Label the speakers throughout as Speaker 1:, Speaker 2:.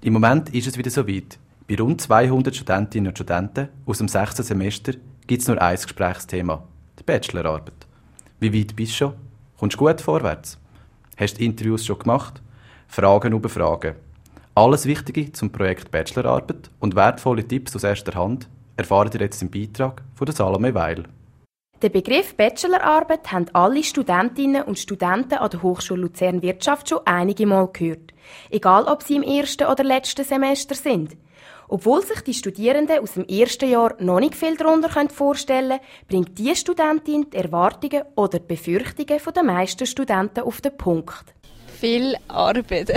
Speaker 1: Im Moment ist es wieder soweit. Bei rund 200 Studentinnen und Studenten aus dem 6. Semester gibt es nur ein Gesprächsthema, die Bachelorarbeit. Wie weit bist du schon? Kommst du gut vorwärts? Hast du Interviews schon gemacht? Fragen über Fragen. Alles Wichtige zum Projekt Bachelorarbeit und wertvolle Tipps aus erster Hand erfahrt ihr jetzt im Beitrag von der Salome Weil.
Speaker 2: Den Begriff Bachelorarbeit haben alle Studentinnen und Studenten an der Hochschule Luzern Wirtschaft schon einige Mal gehört. Egal, ob sie im ersten oder letzten Semester sind. Obwohl sich die Studierenden aus dem ersten Jahr noch nicht viel darunter vorstellen können, bringt diese Studentin die Erwartungen oder die Befürchtungen der meisten Studenten auf den Punkt.
Speaker 3: Viel Arbeit.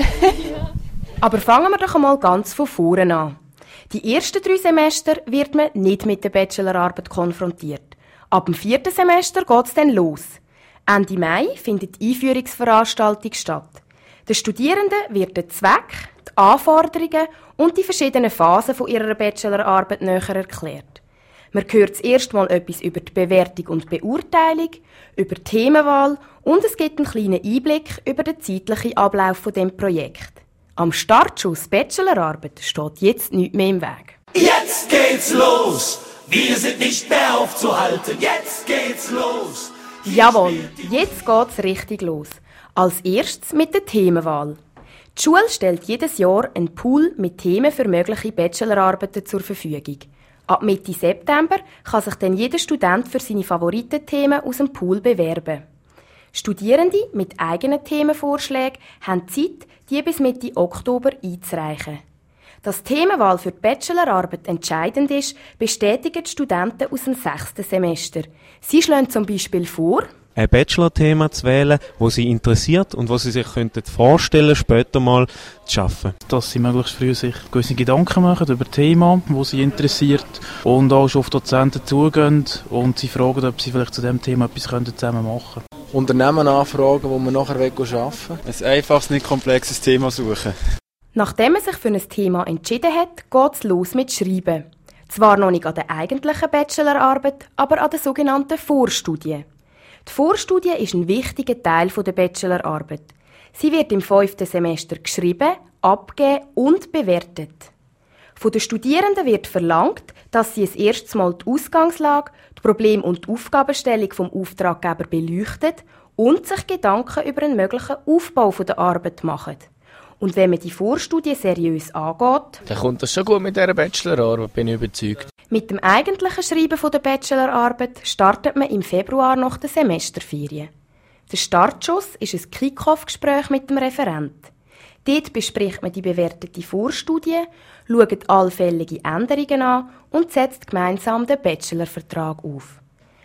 Speaker 2: Aber fangen wir doch einmal ganz von vorne an. Die ersten 3 Semester wird man nicht mit der Bachelorarbeit konfrontiert. Ab dem 4. Semester geht es dann los. Ende Mai findet die Einführungsveranstaltung statt. Den Studierenden wird der Zweck, die Anforderungen und die verschiedenen Phasen von ihrer Bachelorarbeit näher erklärt. Man hört zuerst mal etwas über die Bewertung und Beurteilung, über die Themenwahl und es gibt einen kleinen Einblick über den zeitlichen Ablauf von dem Projekt. Am Startschuss Bachelorarbeit steht jetzt nichts mehr im Weg.
Speaker 4: Jetzt geht's los! Wir sind nicht mehr aufzuhalten. Jetzt geht's los!
Speaker 2: Jawohl, jetzt geht's richtig los. Als erstes mit der Themenwahl. Die Schule stellt jedes Jahr einen Pool mit Themen für mögliche Bachelorarbeiten zur Verfügung. Ab Mitte September kann sich dann jeder Student für seine Favoritenthemen aus dem Pool bewerben. Studierende mit eigenen Themenvorschlägen haben Zeit, die bis Mitte Oktober einzureichen. Dass die Themenwahl für die Bachelorarbeit entscheidend ist, bestätigen die Studenten aus dem 6. Semester. Sie schlagen zum Beispiel vor,
Speaker 5: ein Bachelor-Thema zu wählen, das sie interessiert und was sie sich vorstellen könnten, später mal zu arbeiten.
Speaker 6: Dass sie möglichst früh sich gewisse Gedanken machen über Thema, das sie interessiert und auch schon auf Dozenten zugehen und sie fragen, ob sie vielleicht zu diesem Thema etwas zusammen machen können.
Speaker 7: Unternehmen anfragen, wo man nachher arbeiten will.
Speaker 8: Ein einfaches, nicht komplexes Thema suchen.
Speaker 2: Nachdem man sich für ein Thema entschieden hat, geht es los mit Schreiben. Zwar noch nicht an der eigentlichen Bachelorarbeit, aber an der sogenannten Vorstudie. Die Vorstudie ist ein wichtiger Teil der Bachelorarbeit. Sie wird im 5. Semester geschrieben, abgegeben und bewertet. Von den Studierenden wird verlangt, dass sie das erste Mal die Ausgangslage, die Problem- und die Aufgabenstellung vom Auftraggeber beleuchtet und sich Gedanken über einen möglichen Aufbau der Arbeit machen. Und wenn man die Vorstudie seriös angeht,
Speaker 7: dann kommt das schon gut mit dieser Bachelorarbeit, bin ich überzeugt.
Speaker 2: Mit dem eigentlichen Schreiben der Bachelorarbeit startet man im Februar nach der Semesterferien. Der Startschuss ist ein Kick-Off-Gespräch mit dem Referent. Dort bespricht man die bewertete Vorstudie, schaut allfällige Änderungen an und setzt gemeinsam den Bachelorvertrag auf.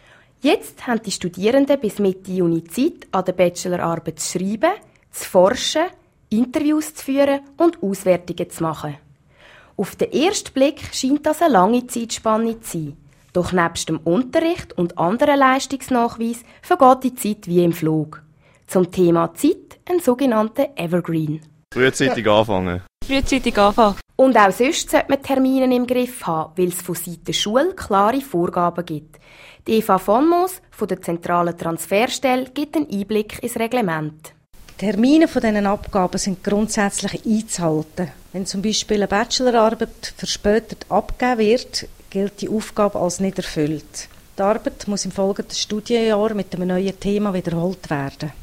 Speaker 2: Jetzt haben die Studierenden bis Mitte Juni Zeit, an der Bachelorarbeit zu schreiben, zu forschen, Interviews zu führen und Auswertungen zu machen. Auf den ersten Blick scheint das eine lange Zeitspanne zu sein. Doch nebst dem Unterricht und anderen Leistungsnachweisen vergeht die Zeit wie im Flug. Zum Thema Zeit ein sogenannter Evergreen.
Speaker 8: Frühzeitig anfangen.
Speaker 3: Frühzeitig anfangen.
Speaker 2: Und auch sonst sollte man Termine im Griff haben, weil es von Seiten der Schule klare Vorgaben gibt. Die Eva von Moos von der zentralen Transferstelle gibt einen Einblick ins Reglement.
Speaker 9: Die Termine von diesen Abgaben sind grundsätzlich einzuhalten. Wenn zum Beispiel eine Bachelorarbeit verspätet abgegeben wird, gilt die Aufgabe als nicht erfüllt. Die Arbeit muss im folgenden Studienjahr mit einem neuen Thema wiederholt werden.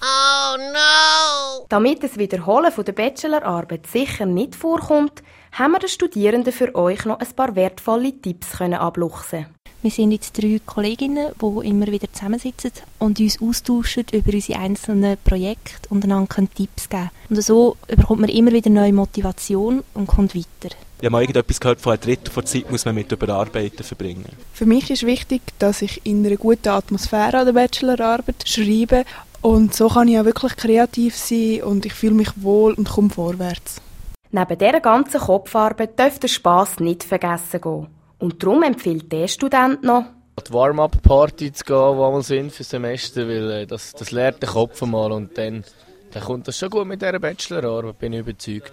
Speaker 4: Oh no!
Speaker 2: Damit das Wiederholen der Bachelorarbeit sicher nicht vorkommt, haben wir den Studierenden für euch noch ein paar wertvolle Tipps abluchsen.
Speaker 10: Wir sind jetzt 3 Kolleginnen, die immer wieder zusammensitzen und uns austauschen über unsere einzelnen Projekte und einander Tipps geben. Und so bekommt man immer wieder neue Motivation und kommt weiter.
Speaker 5: Ich habe mal irgendetwas gehört, von 1/3 der Zeit muss man mit Überarbeiten verbringen.
Speaker 11: Für mich ist wichtig, dass ich in einer guten Atmosphäre an der Bachelorarbeit schreibe. Und so kann ich auch wirklich kreativ sein und ich fühle mich wohl und komme vorwärts.
Speaker 2: Neben dieser ganzen Kopfarbeit darf der Spass nicht vergessen gehen. Und darum empfiehlt der Student noch,
Speaker 7: An die Warm-up-Party zu gehen, die wir sind für das Semester, weil das leert den Kopf mal und dann kommt das schon gut mit dieser Bachelorarbeit, bin ich überzeugt.